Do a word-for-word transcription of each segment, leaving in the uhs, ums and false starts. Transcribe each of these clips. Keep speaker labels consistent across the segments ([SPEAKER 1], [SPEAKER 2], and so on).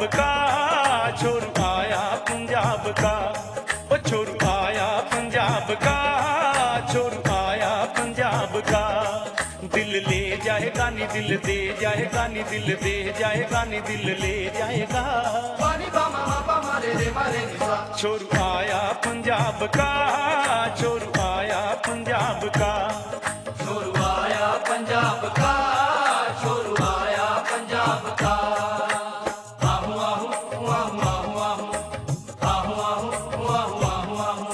[SPEAKER 1] का, छोरू आया पंजाब का, ओ छोरू आया पंजाब का, छोरू आया पंजाब का। दिल ले जाएगा नी दिल दे जाएगा नी दिल दे जाएगा नी दिल ले जाएगा। छोरू आया पंजाब का, छोरू आया पंजाब का,
[SPEAKER 2] छोरू आया पंजाब का, छोरू आया पंजाब का। आहू आहू आहू आहू आहू आहू आहू आहू आहू आहू।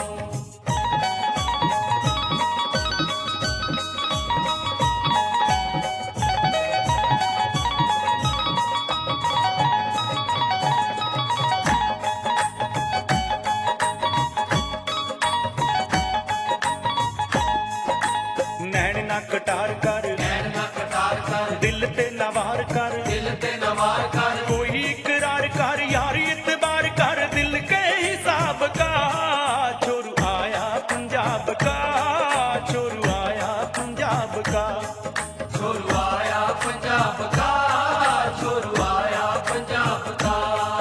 [SPEAKER 1] नैन ना कटार कर,
[SPEAKER 2] नैन ना कटार कर,
[SPEAKER 1] दिल ते नवार कर,
[SPEAKER 2] दिल ते नवार कर।
[SPEAKER 1] कोई इकरार कर यार इतबार कर दिल के हिसाब का। छोरू आया पंजाब का, छोरू आया पंजाब का,
[SPEAKER 2] छोरू आया पंजाब का, छोरू आया पंजाब का।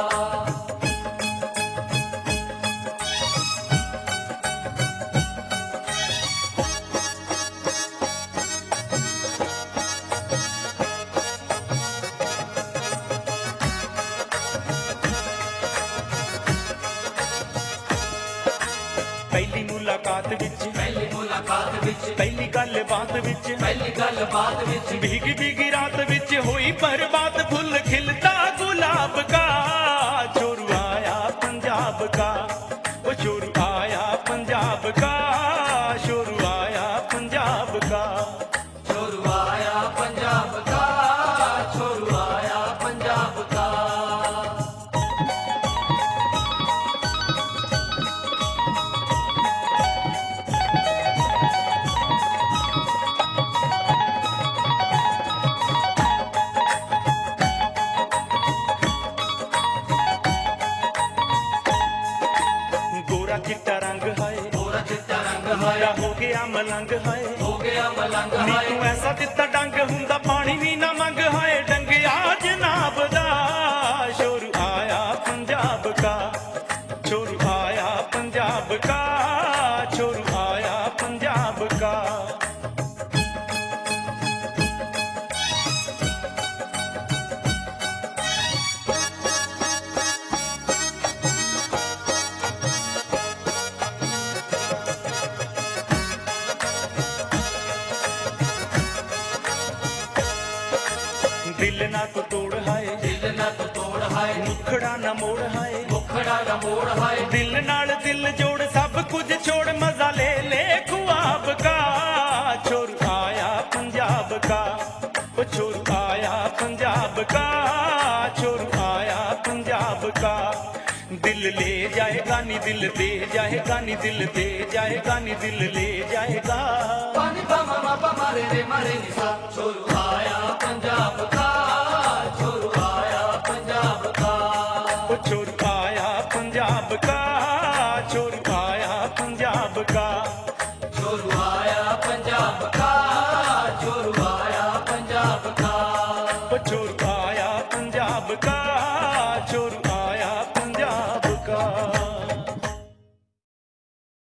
[SPEAKER 1] पहली मुलाकात विच,
[SPEAKER 2] पहली मुलाकात विच,
[SPEAKER 1] पहली गल बात विच,
[SPEAKER 2] पहली गल बात विच,
[SPEAKER 1] भीगी भीगी रात विच हुई बर्बाद फुल खिलता गुलाब का। छोरू आया पंजाब का, ओ छोरू आया पंजाब का, छोरू आया पंजाब का।
[SPEAKER 2] छोरू आया पंजाब का, छोरू आया पंजाब का।
[SPEAKER 1] गोरा चिट्टा रंग है,
[SPEAKER 2] गोरा चिट्टा रंग है,
[SPEAKER 1] मुंडा हो गया मलंग है,
[SPEAKER 2] हो गया मलंग
[SPEAKER 1] नी
[SPEAKER 2] है।
[SPEAKER 1] तू ऐसा दिता डंग हुंदा पानी भी ना मंग है डंगिया जनाब दा। छोरू आया पंजाब का, छोरू आया पंजाब का, छोरू आया पंजाब का। दिल ना तो तोड़ है,
[SPEAKER 2] दिल ना तो तोड़ है,
[SPEAKER 1] मुखड़ा ना मोड़ है,
[SPEAKER 2] मुखड़ा ना मोड़ है।
[SPEAKER 1] दिल नाल दिल जोड़ सब कुछ छोड़ मजा ले ले ख्वाब का। छोरू आया पंजाब का, ओ छोरू आया पंजाब का, छोरू आया पंजाब का। दिल ले जाएगा नी दिल दे जाएगा नी दिल दे जाएगा नी दिल ले जाएगा।
[SPEAKER 2] पानी पामा मापा मारे रे मारे निशा। छोरू आया पंजाब का, छोरू आया पंजाब का,
[SPEAKER 1] ओ छोरू आया पंजाब का, छोरू आया पंजाब का,
[SPEAKER 2] छोरू आया पंजाब का, छोरू आया पंजाब का,
[SPEAKER 1] ओ छोरू आया पंजाब का।